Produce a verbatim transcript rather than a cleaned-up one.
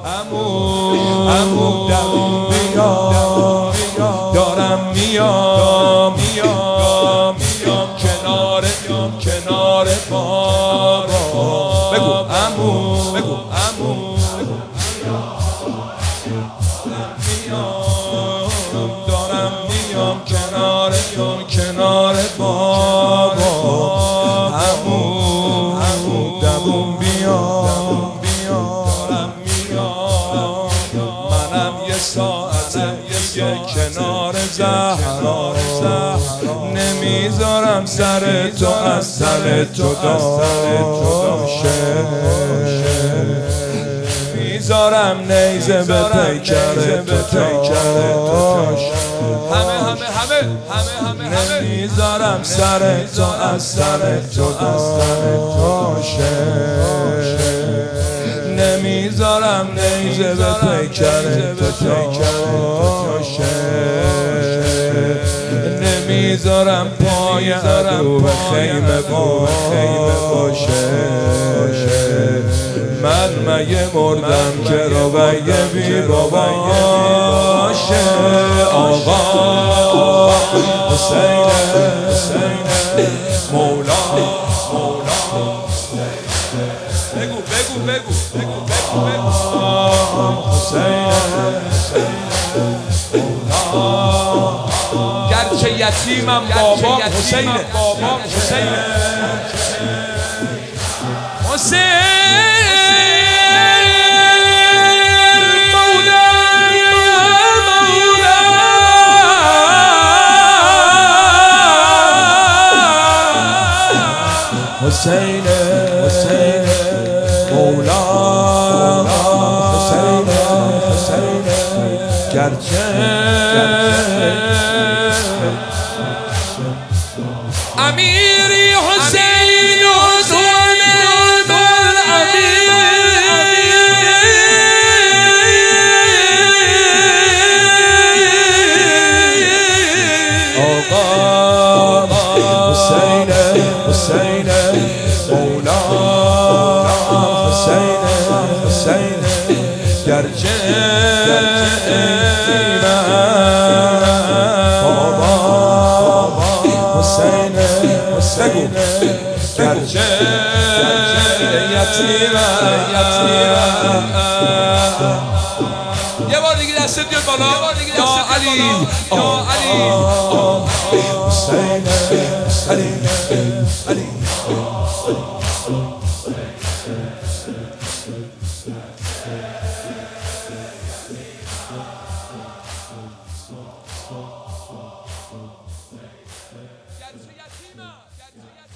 عمو عمو دووم بیام دارم میام میام میام کنار کنار بابا بگو عمو بگو عمو دارم میام کنار کنار بابا عمو عمو دووم بیام دارم میام منم یه ساعته یه کنار زهرا نمیذارم سر تو از سر تو داشه میذارم نیزه به پیکر تو تاش همه همه همه همه همه نمیذارم سر تو از سر تو داشه نمیذارم نیزه به پیکر تو تاشه نمیذارم پای عدو به خیمه باشه من مگه مردم که رویه بی باباشه آقا حسین مولا بگو بگو بگو بگو بگو حسین گرچه یتیمم بابام حسینه حسین حسین مولا مولا حسین حسین مولا حسین حسین گرچه امیری حسین حسین حسین حسین مولا حسین حسین گرچه بابا حسین حسین گرچه یتیمم یه بار دیگه دستت بیاد بالا یا علی یا علی حسین علی علی گرچه یتیمم